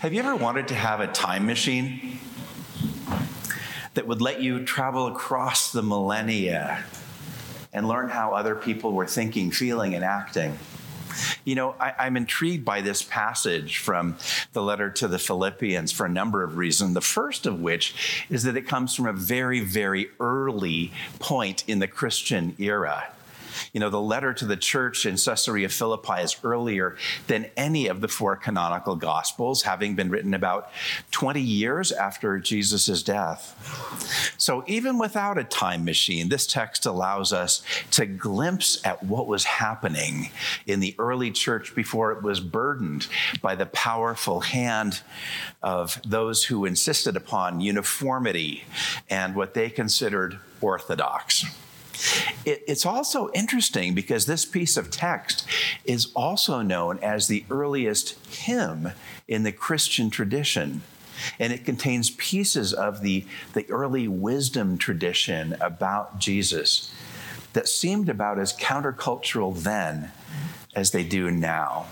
Have you ever wanted to have a time machine that would let you travel across the millennia and learn how other people were thinking, feeling, and acting? You know, I'm intrigued by this passage from the letter to the Philippians for a number of reasons. The first of which is that it comes from a very, very early point in the Christian era. You know, the letter to the church in Caesarea Philippi is earlier than any of the four canonical Gospels, having been written about 20 years after Jesus' death. So even without a time machine, this text allows us to glimpse at what was happening in the early church before it was burdened by the powerful hand of those who insisted upon uniformity and what they considered orthodox. It's also interesting because this piece of text is also known as the earliest hymn in the Christian tradition. And it contains pieces of the early wisdom tradition about Jesus that seemed about as countercultural then as they do now.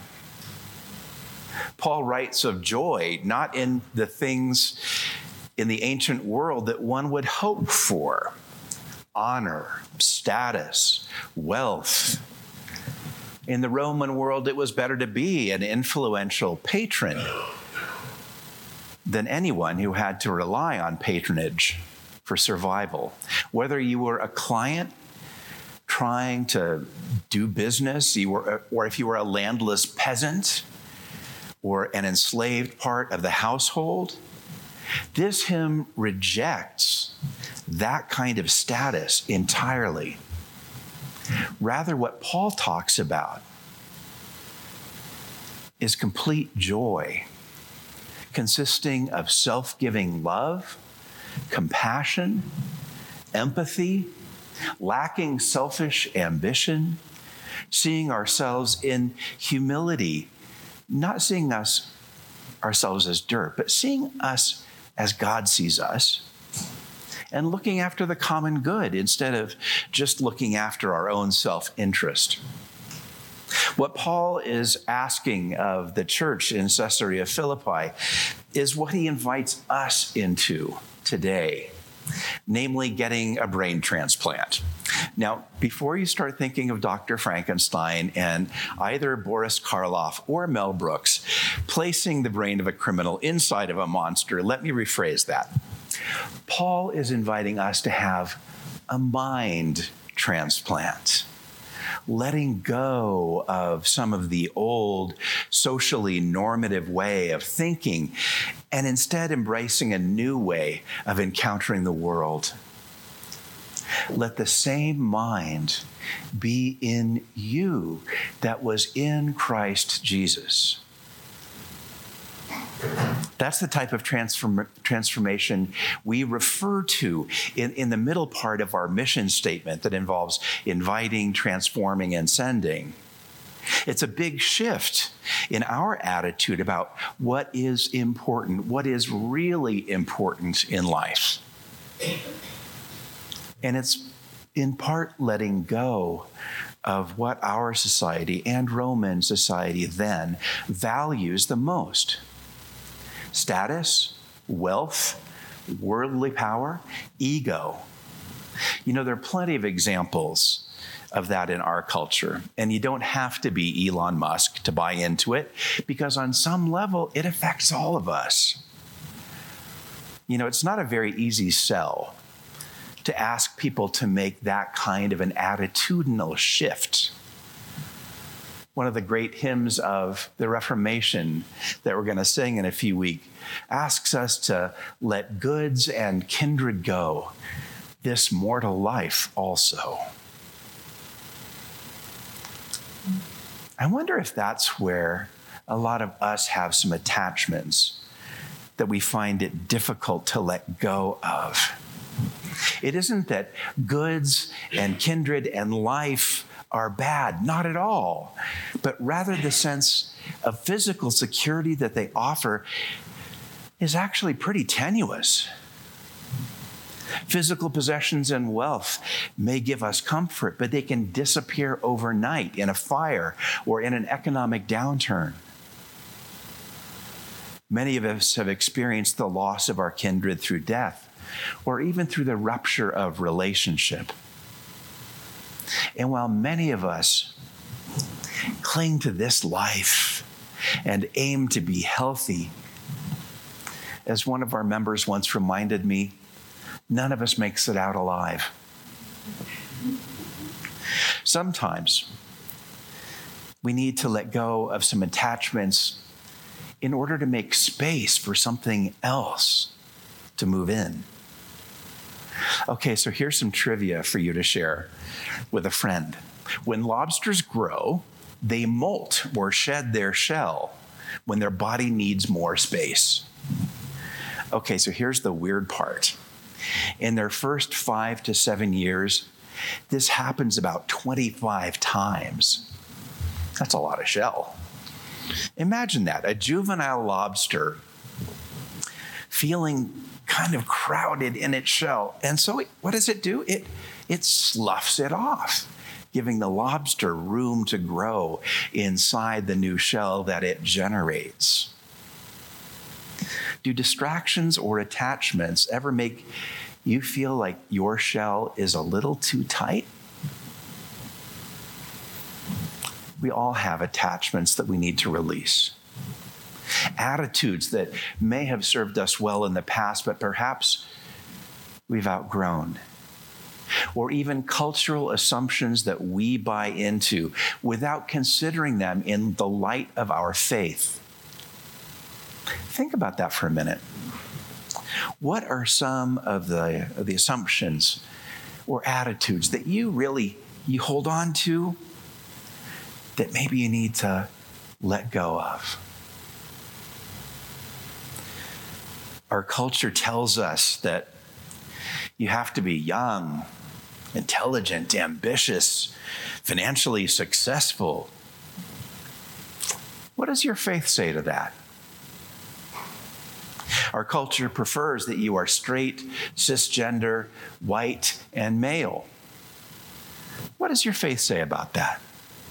Paul writes of joy not in the things in the ancient world that one would hope for: honor, status, wealth. In the Roman world, it was better to be an influential patron than anyone who had to rely on patronage for survival. Whether you were a client trying to do business, or if you were a landless peasant or an enslaved part of the household, this hymn rejects that kind of status entirely. Rather, what Paul talks about is complete joy, consisting of self-giving love, compassion, empathy, lacking selfish ambition, seeing ourselves in humility, not seeing ourselves as dirt, but seeing us as God sees us, and looking after the common good instead of just looking after our own self-interest. What Paul is asking of the church in Caesarea Philippi is what he invites us into today, namely getting a brain transplant. Now, before you start thinking of Dr. Frankenstein and either Boris Karloff or Mel Brooks placing the brain of a criminal inside of a monster, let me rephrase that. Paul is inviting us to have a mind transplant, letting go of some of the old socially normative way of thinking and instead embracing a new way of encountering the world. Let the same mind be in you that was in Christ Jesus. That's the type of transformation we refer to in the middle part of our mission statement that involves inviting, transforming, and sending. It's a big shift in our attitude about what is important, what is really important in life. And it's in part letting go of what our society and Roman society then values the most: status, wealth, worldly power, ego. You know, there are plenty of examples of that in our culture, and you don't have to be Elon Musk to buy into it, because on some level, it affects all of us. You know, it's not a very easy sell to ask people to make that kind of an attitudinal shift. One of the great hymns of the Reformation that we're going to sing in a few weeks asks us to let goods and kindred go, this mortal life also. I wonder if that's where a lot of us have some attachments that we find it difficult to let go of. It isn't that goods and kindred and life are bad, not at all, but rather the sense of physical security that they offer is actually pretty tenuous. Physical possessions and wealth may give us comfort, but they can disappear overnight in a fire or in an economic downturn. Many of us have experienced the loss of our kindred through death, or even through the rupture of relationship. And while many of us cling to this life and aim to be healthy, as one of our members once reminded me, none of us makes it out alive. Sometimes we need to let go of some attachments in order to make space for something else to move in. Okay, so here's some trivia for you to share with a friend. When lobsters grow, they molt or shed their shell when their body needs more space. Okay, so here's the weird part. In their first 5 to 7 years, this happens about 25 times. That's a lot of shell. Imagine that, a juvenile lobster feeling kind of crowded in its shell. And so what does it do? It sloughs it off, giving the lobster room to grow inside the new shell that it generates. Do distractions or attachments ever make you feel like your shell is a little too tight? We all have attachments that we need to release. Attitudes that may have served us well in the past, but perhaps we've outgrown. Or even cultural assumptions that we buy into without considering them in the light of our faith. Think about that for a minute. What are some of the assumptions or attitudes that you hold on to that maybe you need to let go of? Our culture tells us that you have to be young, intelligent, ambitious, financially successful. What does your faith say to that? Our culture prefers that you are straight, cisgender, white, and male. What does your faith say about that?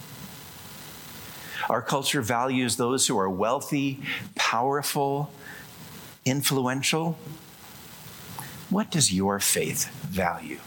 Our culture values those who are wealthy, powerful, influential. What does your faith value?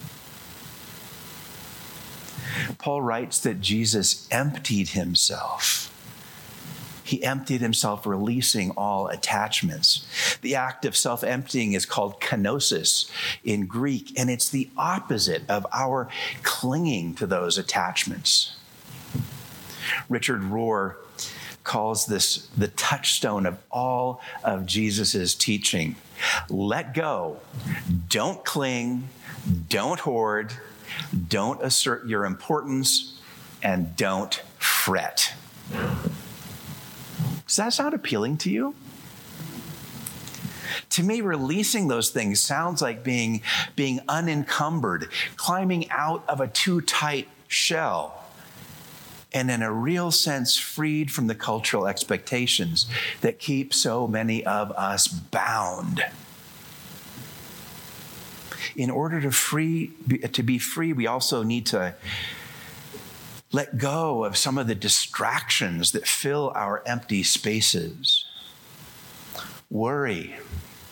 Paul writes that Jesus emptied himself. He emptied himself, releasing all attachments. The act of self-emptying is called kenosis in Greek, and it's the opposite of our clinging to those attachments. Richard Rohr calls this the touchstone of all of Jesus' teaching. Let go. Don't cling. Don't hoard. Don't assert your importance. And don't fret. Does that sound appealing to you? To me, releasing those things sounds like being unencumbered, climbing out of a too tight shell, and in a real sense, freed from the cultural expectations that keep so many of us bound. In order to be free, we also need to let go of some of the distractions that fill our empty spaces. Worry,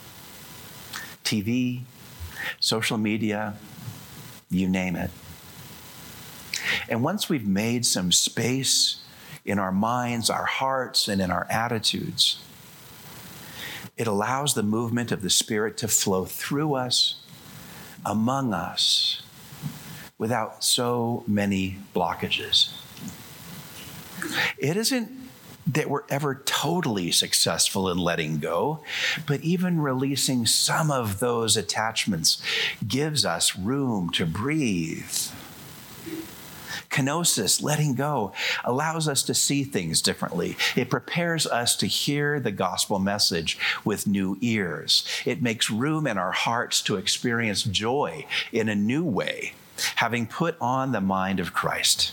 TV, social media, you name it. And once we've made some space in our minds, our hearts, and in our attitudes, it allows the movement of the Spirit to flow through us, among us, without so many blockages. It isn't that we're ever totally successful in letting go, but even releasing some of those attachments gives us room to breathe. Kenosis, letting go, allows us to see things differently. It prepares us to hear the gospel message with new ears. It makes room in our hearts to experience joy in a new way, having put on the mind of Christ.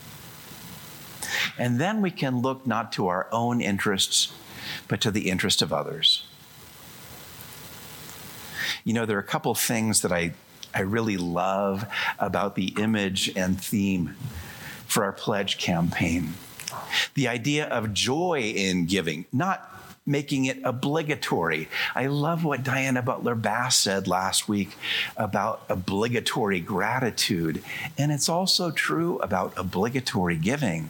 And then we can look not to our own interests, but to the interest of others. You know, there are a couple things that I really love about the image and theme for our pledge campaign. The idea of joy in giving, not making it obligatory. I love what Diana Butler Bass said last week about obligatory gratitude, and it's also true about obligatory giving.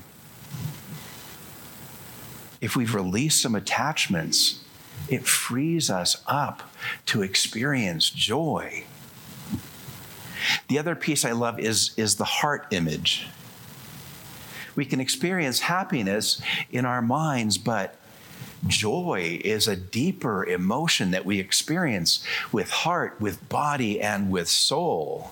If we've released some attachments, it frees us up to experience joy. The other piece I love is the heart image. We can experience happiness in our minds, but joy is a deeper emotion that we experience with heart, with body, and with soul.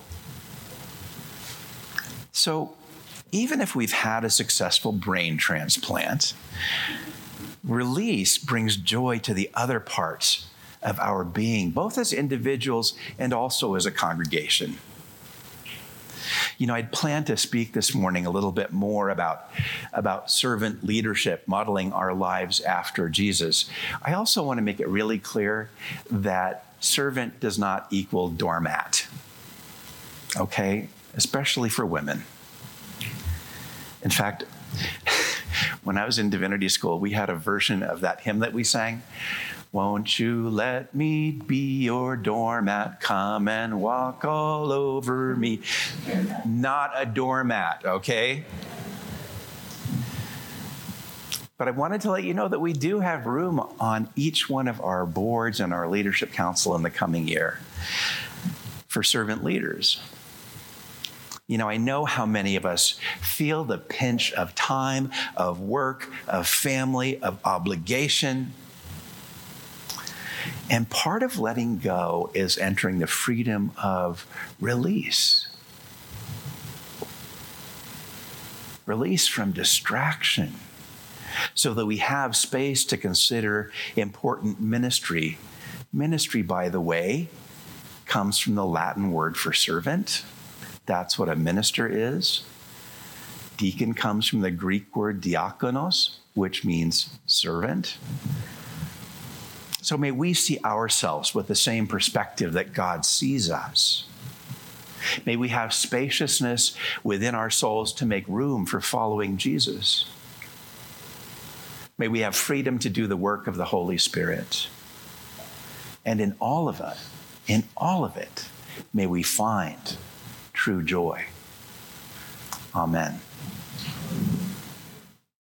So even if we've had a successful brain transplant, release brings joy to the other parts of our being, both as individuals and also as a congregation. You know, I'd planned to speak this morning a little bit more about servant leadership, modeling our lives after Jesus. I also want to make it really clear that servant does not equal doormat, okay? Especially for women. In fact, when I was in divinity school, we had a version of that hymn that we sang. Won't you let me be your doormat? Come and walk all over me. Not a doormat, okay? But I wanted to let you know that we do have room on each one of our boards and our leadership council in the coming year for servant leaders. You know, I know how many of us feel the pinch of time, of work, of family, of obligation. And part of letting go is entering the freedom of release. Release from distraction so that we have space to consider important ministry. Ministry, by the way, comes from the Latin word for servant. That's what a minister is. Deacon comes from the Greek word diakonos, which means servant. So may we see ourselves with the same perspective that God sees us. May we have spaciousness within our souls to make room for following Jesus. May we have freedom to do the work of the Holy Spirit. And in all of it, may we find true joy. Amen.